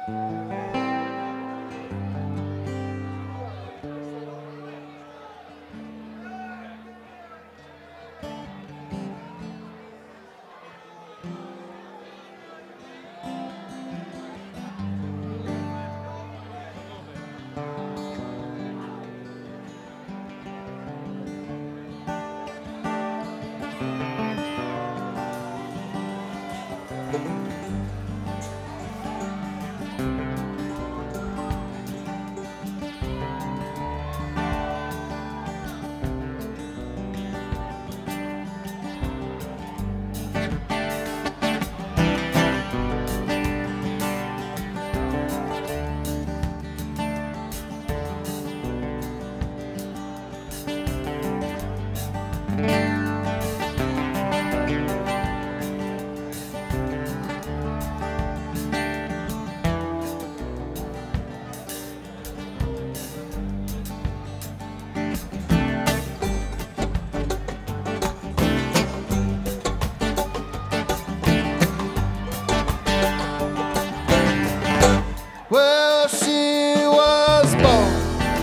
Well, she was born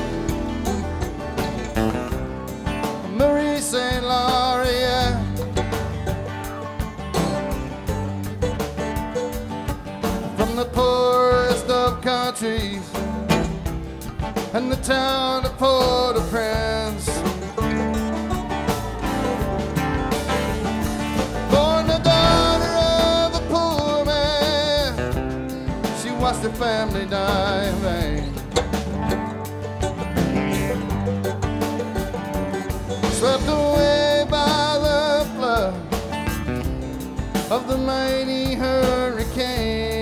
Marie St. Laurier, from the poorest of countries and the town of Port-au-Prince. Born the daughter of a poor man, she watched her family die in vain. Swept away by the flood of the mighty hurricane.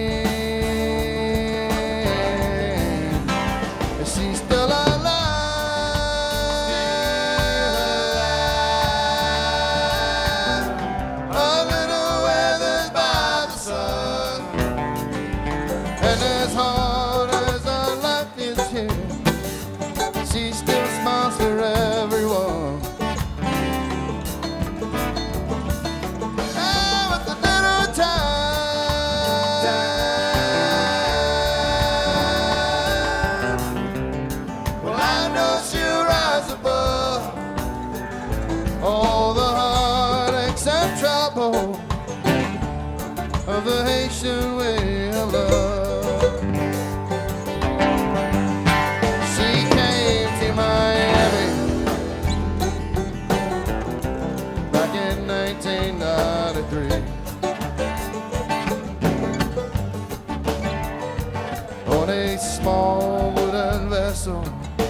She's still alive, a little weathered by the sun, and as hard as our life is here, she still smiles for everyone. And with the dinner time, well, I know she'll rise above all the heartaches and trouble of the Haitian way of love. She came to Miami back in 1993 on a small wooden vessel,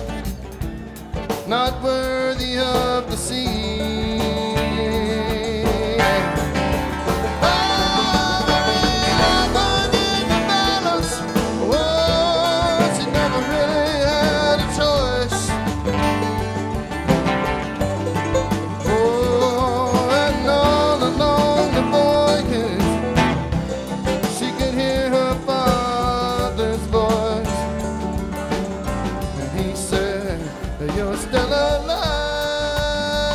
not worthy of the sea. You're still alive,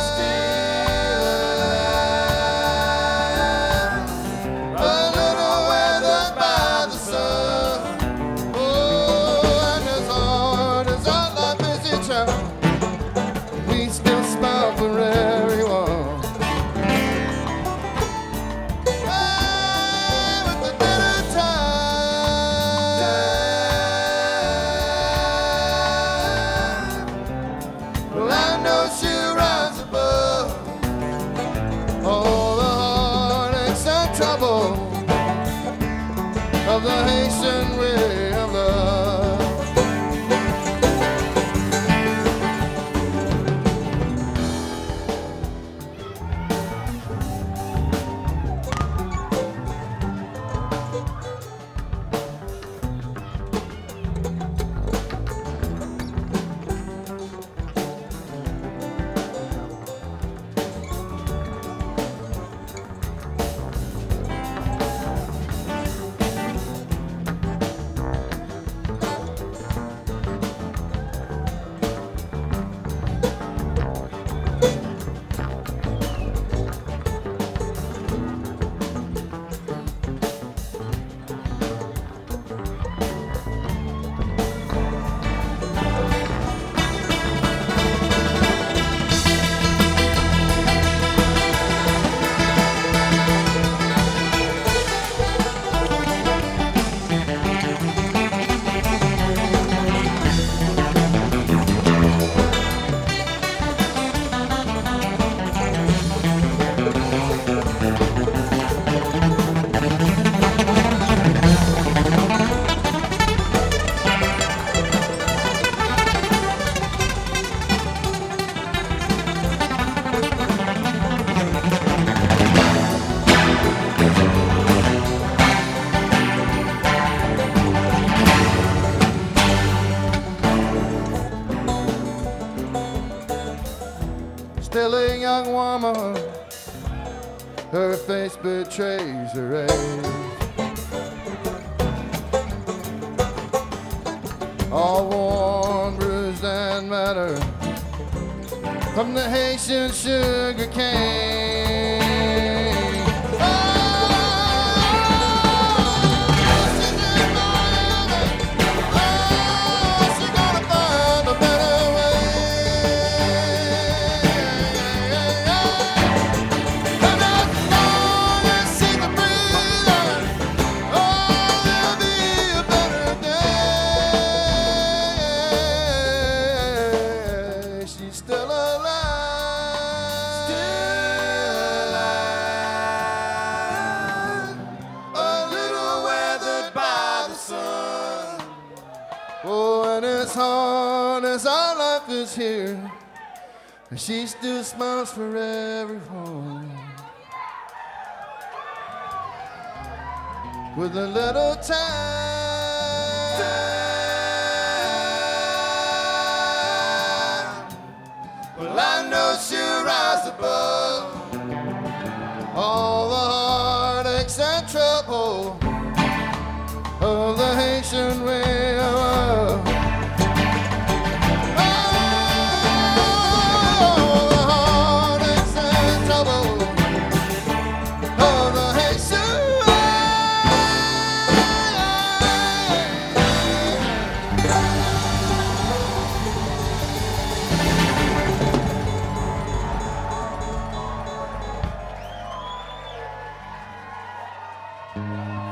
a little weathered by the sun. Oh, and as hard as our life is each other, we still smile for everyone. Hey, with the dinner time, well, I know she'll rise above all the heartaches and trouble of the Haitian way of love. young woman, her face betrays her age. All worn, bruised, and battered from the Haitian sugar cane. She's gonna find a better way. And as long as she can breathe, oh, there'll be a better day. She's still alive. Oh, and as hard as our life is here, she still smiles for everyone. With a little time, well, I know she'll rise above all the heartaches and trouble of the Haitian way of love. Oh, the heartaches and trouble of the Haitian way.